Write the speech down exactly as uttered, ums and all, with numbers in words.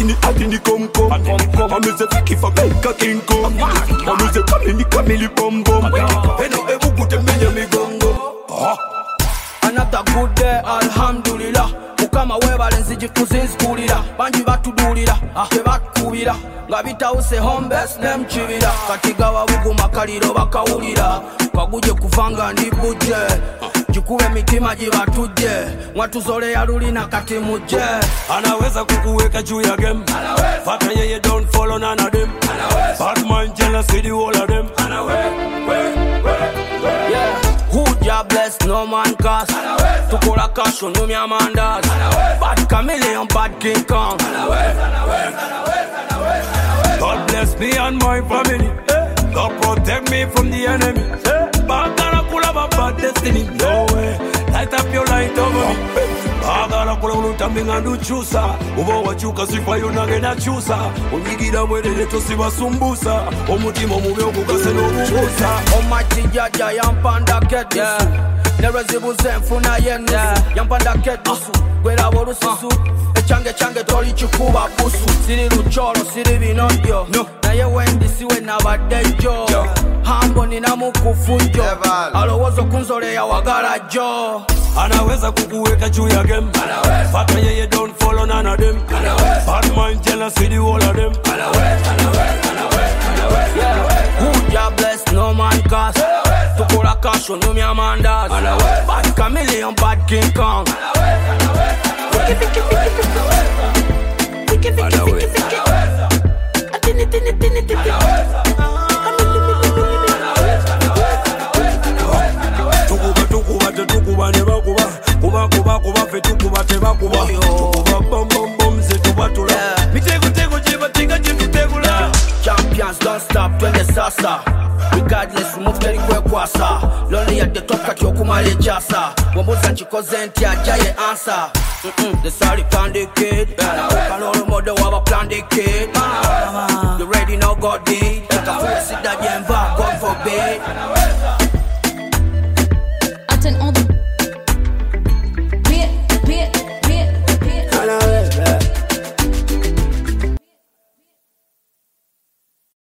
atini atini come come. I'm a Vicky for Becca King Kong. I'm a Camille Camille Bom Bom. And I ever put a million me gongo. Another good day, alhamdulillah. Mukama webale nziji kuzinzkulira banji batudulira tebatkubira nga bitawuse home base nemchibira katigawa buguma kaliro bakawulira kaguje kuvanga ndi buje jikube mitima jibatuje mwatuzole ya lulina kati muje anaweza kukuweka juu ya game fata yeye don't follow none of them bad man jealous the whole of them yeah who ya bless no man cast tukola cash on me amandas bad chameleon bad king kong God bless me and my family God protect me from the enemy bad gonna pull up a bad destiny no way light up your light over me bagala kula ulutambi ngandu chusa ubo wachuka sifa yonage na chusa unyigira mwelele tosibasumbusa omutima mube okukase n'obubusa omati jaja yampanda kedusu nerezibuze nfuna yenusu yampanda kedusu gwera bolususu echange change toli chikuba busu siri luchoro siri binodyo naye wendi siwe nabaddejo hambo nina mukufunjo alowozo kunzole ya wagala jo anaweza kukuweka juu ya game fata yeye don't follow none of them bad man jealous the whole of them who ya bless no man cast tukola cash on me amandas bad chameleon bad king kong Fiki fiki fiki fiki fiki atini tini tini tini tukuba tukuba tukuba ne bakuba kuba kuba kuba fe tukuba te bakuba tukuba bom bom bom ze tubatula mitego tego jiba tinga jitegula champions don't stop when the sasa regardless move very quick kwasa lonely at the top kat yokumale jasa womboza nchikoze nti ajaye answer mm the sorry plan the kid can all model have a plan the kid you ready now god